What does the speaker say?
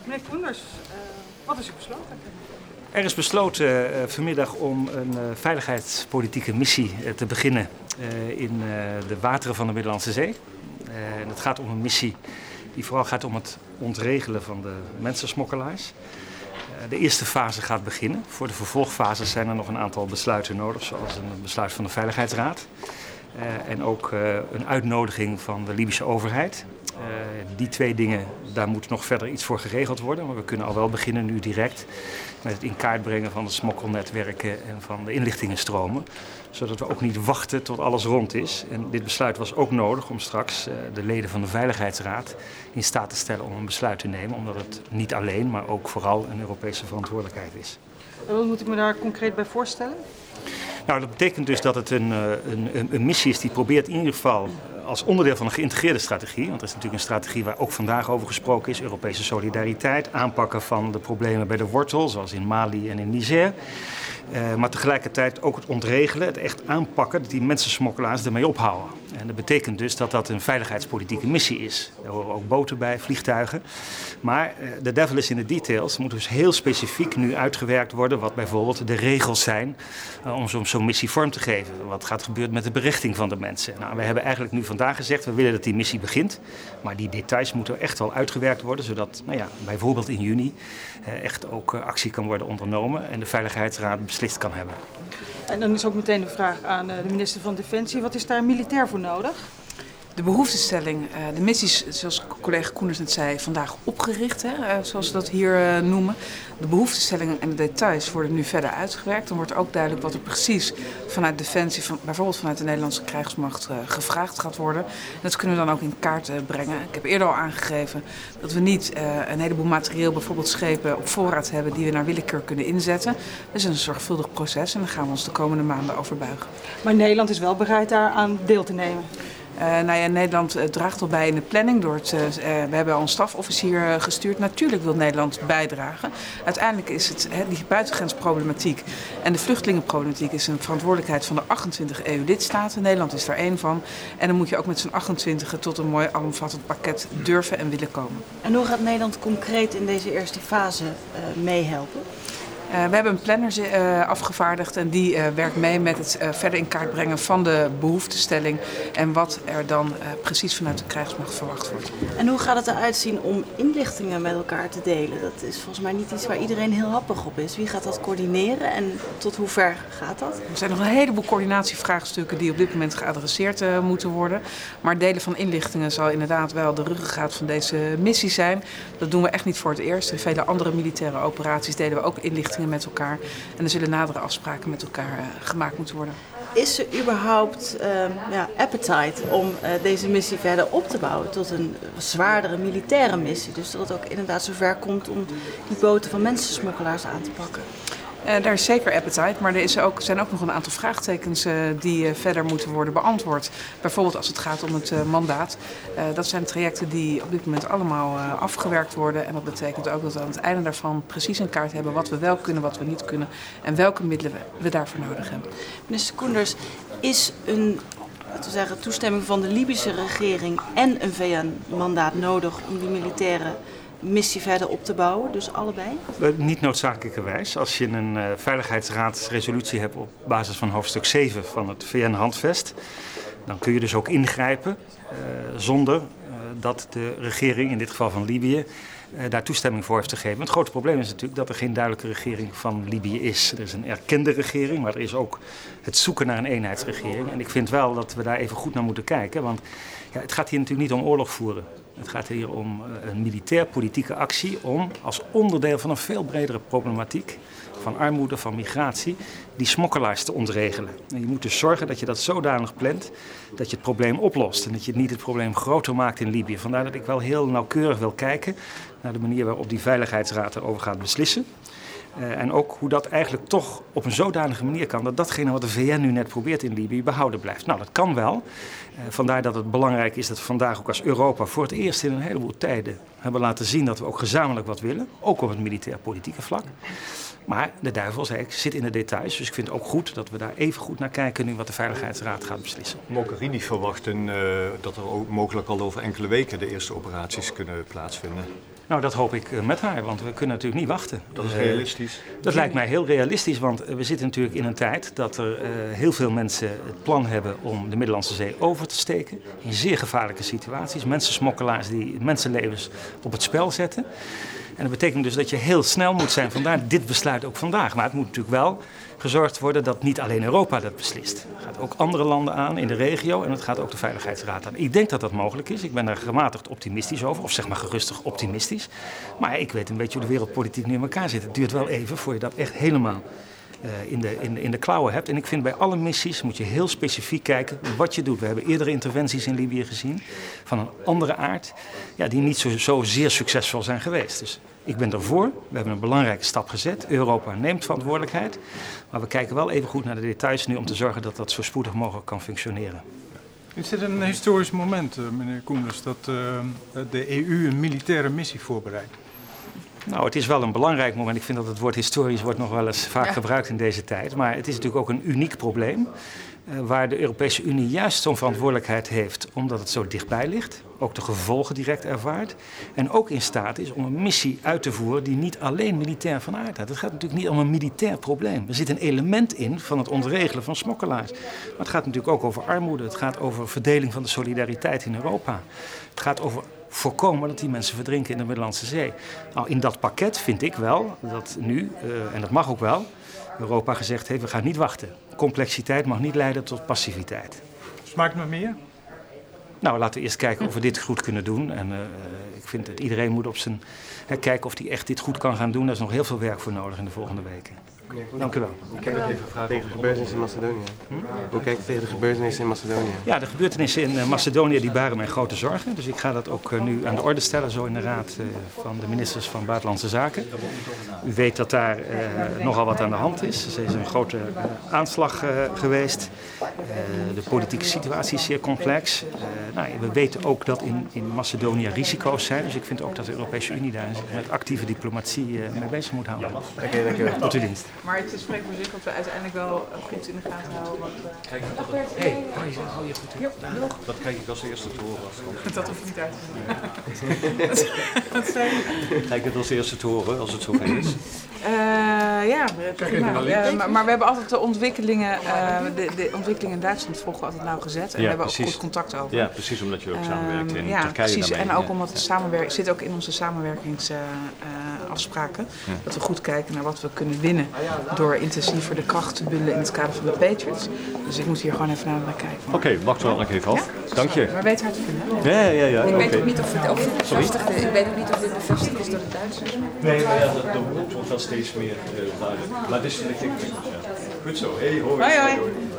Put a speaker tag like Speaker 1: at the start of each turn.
Speaker 1: Meneer Koenders, wat is er besloten?
Speaker 2: Er is besloten vanmiddag om een veiligheidspolitieke missie te beginnen in de wateren van de Middellandse Zee. En het gaat om een missie die vooral gaat om het ontregelen van de mensensmokkelaars. De eerste fase gaat beginnen. Voor de vervolgfases zijn er nog een aantal besluiten nodig, zoals een besluit van de Veiligheidsraad. En ook een uitnodiging van de Libische overheid. Die twee dingen, daar moet nog verder iets voor geregeld worden. Maar we kunnen al wel beginnen nu direct met het in kaart brengen van de smokkelnetwerken en van de inlichtingenstromen. Zodat we ook niet wachten tot alles rond is. En dit besluit was ook nodig om straks de leden van de Veiligheidsraad in staat te stellen om een besluit te nemen. Omdat het niet alleen, maar ook vooral een Europese verantwoordelijkheid is.
Speaker 1: En wat moet ik me daar concreet bij voorstellen?
Speaker 2: Nou, dat betekent dus dat het een missie is die probeert in ieder geval als onderdeel van een geïntegreerde strategie, want dat is natuurlijk een strategie waar ook vandaag over gesproken is, Europese solidariteit, aanpakken van de problemen bij de wortel, zoals in Mali en in Niger. Maar tegelijkertijd ook het ontregelen, het echt aanpakken, dat die mensensmokkelaars ermee ophouden. En dat betekent dus dat dat een veiligheidspolitieke missie is. Daar horen ook boten bij, vliegtuigen. Maar de devil is in de details. Er moet dus heel specifiek nu uitgewerkt worden wat bijvoorbeeld de regels zijn om zo'n missie vorm te geven. Wat gaat gebeuren met de berichting van de mensen. Nou, we hebben eigenlijk nu vandaag gezegd, we willen dat die missie begint. Maar die details moeten echt wel uitgewerkt worden, zodat bijvoorbeeld in juni echt ook actie kan worden ondernomen en de Veiligheidsraad beslist kan hebben.
Speaker 1: En dan is ook meteen de vraag aan de minister van Defensie. Wat is daar militair voor nodig?
Speaker 3: De behoeftestelling, de missies, zoals collega Koenders net zei, vandaag opgericht, zoals we dat hier noemen. De behoeftestellingen en de details worden nu verder uitgewerkt. Dan wordt ook duidelijk wat er precies vanuit Defensie, bijvoorbeeld vanuit de Nederlandse krijgsmacht, gevraagd gaat worden. En dat kunnen we dan ook in kaart brengen. Ik heb eerder al aangegeven dat we niet een heleboel materieel, bijvoorbeeld schepen, op voorraad hebben die we naar willekeur kunnen inzetten. Dat is een zorgvuldig proces en daar gaan we ons de komende maanden over buigen.
Speaker 1: Maar Nederland is wel bereid daaraan deel te nemen?
Speaker 3: Nederland draagt al bij in de planning. We hebben al een stafofficier gestuurd. Natuurlijk wil Nederland bijdragen. Uiteindelijk is het die buitengrensproblematiek en de vluchtelingenproblematiek is een verantwoordelijkheid van de 28 EU-lidstaten. Nederland is daar één van. En dan moet je ook met z'n 28 tot een mooi alomvattend pakket durven en willen komen.
Speaker 4: En hoe gaat Nederland concreet in deze eerste fase meehelpen?
Speaker 3: We hebben een planner afgevaardigd en die werkt mee met het verder in kaart brengen van de behoeftestelling en wat er dan precies vanuit de krijgsmacht verwacht wordt.
Speaker 4: En hoe gaat het eruit zien om inlichtingen met elkaar te delen? Dat is volgens mij niet iets waar iedereen heel happig op is. Wie gaat dat coördineren en tot hoe ver gaat dat?
Speaker 3: Er zijn nog een heleboel coördinatievraagstukken die op dit moment geadresseerd moeten worden. Maar delen van inlichtingen zal inderdaad wel de ruggengraat van deze missie zijn. Dat doen we echt niet voor het eerst. In vele andere militaire operaties delen we ook inlichtingen met elkaar. En er zullen nadere afspraken met elkaar gemaakt moeten worden.
Speaker 4: Is er überhaupt appetite om deze missie verder op te bouwen tot een zwaardere militaire missie? Dus dat het ook inderdaad zover komt om die boten van mensensmokkelaars aan te pakken?
Speaker 3: Daar is zeker appetite, maar zijn ook nog een aantal vraagtekens die verder moeten worden beantwoord. Bijvoorbeeld als het gaat om het mandaat. Dat zijn trajecten die op dit moment allemaal afgewerkt worden. En dat betekent ook dat we aan het einde daarvan precies in kaart hebben wat we wel kunnen, wat we niet kunnen en welke middelen we daarvoor nodig hebben.
Speaker 4: Minister Koenders, is een toestemming van de Libische regering en een VN-mandaat nodig om die militaire missie verder op te bouwen, dus allebei?
Speaker 2: Niet noodzakelijkerwijs. Als je een veiligheidsraadsresolutie hebt op basis van hoofdstuk 7 van het VN-handvest, dan kun je dus ook ingrijpen zonder dat de regering, in dit geval van Libië, daar toestemming voor heeft gegeven. Het grote probleem is natuurlijk dat er geen duidelijke regering van Libië is. Er is een erkende regering, maar er is ook het zoeken naar een eenheidsregering. En ik vind wel dat we daar even goed naar moeten kijken, want het gaat hier natuurlijk niet om oorlog voeren. Het gaat hier om een militair-politieke actie om als onderdeel van een veel bredere problematiek van armoede, van migratie, die smokkelaars te ontregelen. En je moet dus zorgen dat je dat zodanig plant dat je het probleem oplost en dat je niet het probleem groter maakt in Libië. Vandaar dat ik wel heel nauwkeurig wil kijken naar de manier waarop die Veiligheidsraad erover gaat beslissen. En ook hoe dat eigenlijk toch op een zodanige manier kan dat datgene wat de VN nu net probeert in Libië behouden blijft. Nou, dat kan wel. Vandaar dat het belangrijk is dat we vandaag ook als Europa voor het eerst in een heleboel tijden hebben laten zien dat we ook gezamenlijk wat willen. Ook op het militair-politieke vlak. Maar de duivel, zei ik, zit in de details. Dus ik vind het ook goed dat we daar even goed naar kijken nu wat de Veiligheidsraad gaat beslissen.
Speaker 5: Mogherini verwacht dat er ook mogelijk al over enkele weken de eerste operaties kunnen plaatsvinden.
Speaker 2: Nou, dat hoop ik met haar, want we kunnen natuurlijk niet wachten.
Speaker 5: Dat is realistisch.
Speaker 2: Dat lijkt mij heel realistisch, want we zitten natuurlijk in een tijd dat er heel veel mensen het plan hebben om de Middellandse Zee over te steken. In zeer gevaarlijke situaties. Mensensmokkelaars die mensenlevens op het spel zetten. En dat betekent dus dat je heel snel moet zijn. Vandaar dit besluit ook vandaag. Maar het moet natuurlijk wel gezorgd worden dat niet alleen Europa dat beslist. Het gaat ook andere landen aan in de regio en het gaat ook de Veiligheidsraad aan. Ik denk dat dat mogelijk is. Ik ben daar gematigd optimistisch over, of zeg maar gerustig optimistisch. Maar ik weet een beetje hoe de wereldpolitiek nu in elkaar zit. Het duurt wel even voor je dat echt helemaal in de klauwen hebt. En ik vind bij alle missies moet je heel specifiek kijken wat je doet. We hebben eerdere interventies in Libië gezien van een andere aard, ja, die niet zo zeer succesvol zijn geweest. Dus ik ben ervoor. We hebben een belangrijke stap gezet. Europa neemt verantwoordelijkheid. Maar we kijken wel even goed naar de details nu om te zorgen dat dat zo spoedig mogelijk kan functioneren.
Speaker 6: Is dit een historisch moment, meneer Koenders, dat de EU een militaire missie voorbereidt?
Speaker 2: Nou, het is wel een belangrijk moment. Ik vind dat het woord historisch wordt nog wel eens vaak gebruikt in deze tijd. Maar het is natuurlijk ook een uniek probleem. Waar de Europese Unie juist zo'n verantwoordelijkheid heeft omdat het zo dichtbij ligt. Ook de gevolgen direct ervaart. En ook in staat is om een missie uit te voeren die niet alleen militair van aard heeft. Het gaat natuurlijk niet om een militair probleem. Er zit een element in van het ontregelen van smokkelaars. Maar het gaat natuurlijk ook over armoede. Het gaat over verdeling van de solidariteit in Europa. Het gaat over voorkomen dat die mensen verdrinken in de Middellandse Zee. Nou, in dat pakket vind ik wel dat nu, en dat mag ook wel, Europa gezegd heeft, we gaan niet wachten. Complexiteit mag niet leiden tot passiviteit.
Speaker 6: Smaakt me meer?
Speaker 2: Nou, laten we eerst kijken of we dit goed kunnen doen. En ik vind dat iedereen moet op zijn kijken of hij echt dit goed kan gaan doen. Daar is nog heel veel werk voor nodig in de volgende weken. Dank u wel.
Speaker 5: Hoe kijkt u tegen de gebeurtenissen in Macedonië? Hoe kijkt u tegen de gebeurtenissen in Macedonië?
Speaker 2: Ja, de gebeurtenissen in Macedonië die baren mij grote zorgen. Dus ik ga dat ook nu aan de orde stellen, zo in de raad van de ministers van Buitenlandse Zaken. U weet dat daar nogal wat aan de hand is. Er is een grote aanslag geweest. De politieke situatie is zeer complex. We weten ook dat in Macedonië risico's zijn. Dus ik vind ook dat de Europese Unie daar met actieve diplomatie mee bezig moet houden.
Speaker 5: Oké, dank u wel.
Speaker 2: Tot uw dienst.
Speaker 3: Maar het spreekt voor zich dat we uiteindelijk wel goed in de gaten houden.
Speaker 2: Hou je goed in.
Speaker 5: Dat krijg ik als eerste te horen.
Speaker 3: Dat hoeft niet uit te zien. Wat zei je?
Speaker 5: Krijg ik het als eerste te horen als het zover is?
Speaker 3: Maar we hebben altijd de ontwikkelingen in Duitsland volgen we altijd nauwgezet. En we hebben ook goed contact over.
Speaker 5: Ja, precies, omdat je ook samenwerkt in Turkije.
Speaker 3: Precies.
Speaker 5: Daarmee.
Speaker 3: En ook omdat het zit ook in onze samenwerkingsafspraken. Dat we goed kijken naar wat we kunnen winnen door intensiever de kracht te bundelen in het kader van de Patriots. Dus ik moet hier gewoon even naar kijken.
Speaker 5: Oké, wacht wel nog even af.
Speaker 3: Ja?
Speaker 5: Dank je.
Speaker 3: Maar weet haar te vinden.
Speaker 5: Ja.
Speaker 7: Ik weet ook niet of dit bevestigd is. Ik weet ook niet of dit bevestigd is door de Duitsers.
Speaker 5: Nee, maar ja, dat wordt wel steeds meer duidelijk. Maar het is denk ik goed zo. Hey, hoi.
Speaker 3: Hoi.